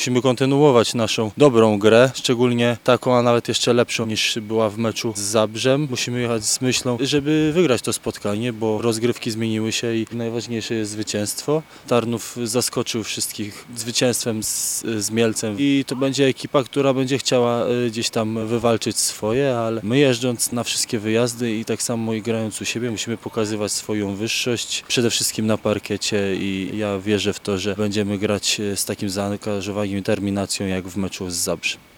Musimy kontynuować naszą dobrą grę, szczególnie taką, a nawet jeszcze lepszą niż była w meczu z Zabrzem. Musimy jechać z myślą, żeby wygrać to spotkanie, bo rozgrywki zmieniły się i najważniejsze jest zwycięstwo. Tarnów zaskoczył wszystkich zwycięstwem z Mielcem i to będzie ekipa, która będzie chciała gdzieś tam wywalczyć swoje, ale my jeżdżąc na wszystkie wyjazdy i tak samo i grając u siebie musimy pokazywać swoją wyższość, przede wszystkim na parkiecie i ja wierzę w to, że będziemy grać z takim zaangażowaniem i determinacją jak w meczu z Zabrzem.